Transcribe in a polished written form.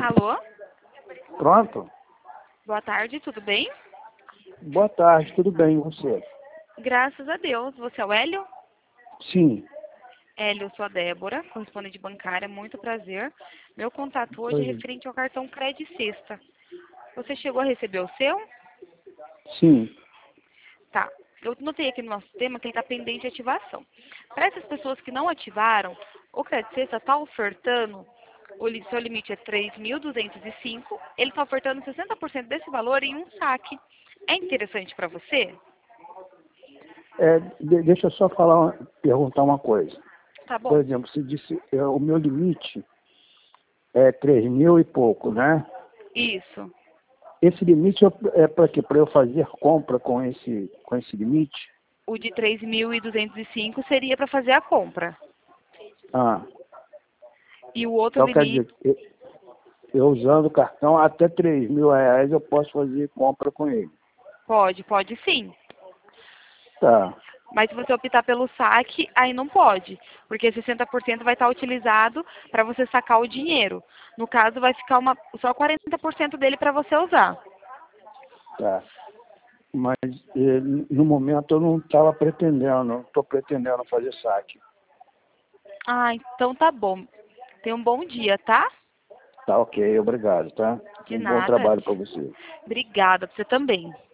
Alô? Pronto? Boa tarde, tudo bem? Boa tarde, tudo bem, e você? Graças a Deus. Você é o Hélio? Sim. Hélio, eu sou a Débora, correspondente bancária, muito prazer. Meu contato hoje é Oi. referente ao cartão Cred Sexta. Você chegou a receber o seu? Sim. Tá. Eu notei aqui no nosso sistema que ele está pendente de ativação. Para essas pessoas que não ativaram, o Cred Sexta está ofertando, seu limite é 3.205, ele está ofertando 60% desse valor em um saque. É interessante para você? Deixa eu só perguntar uma coisa. Tá Por bom? exemplo, você disse, o meu limite é 3.000 e pouco, né? Isso. Esse limite é para quê? Para eu fazer compra com esse limite? O de 3.205 seria para fazer a compra. Ah, E o outro então quer limite, dizer, eu usando o cartão até 3.000 reais eu posso fazer compra com ele. pode sim. Tá, Mas se você optar pelo saque, aí não pode. Porque 60% vai estar utilizado para você sacar o dinheiro. No caso, vai ficar só 40% dele para você usar. tá. Mas no momento eu não estava pretendendo, não estou pretendendo fazer saque. Ah, então tá bom. Tenha um bom dia, tá? Tá ok, obrigado, tá? De Um bom nada. trabalho para você. Obrigada, pra você também.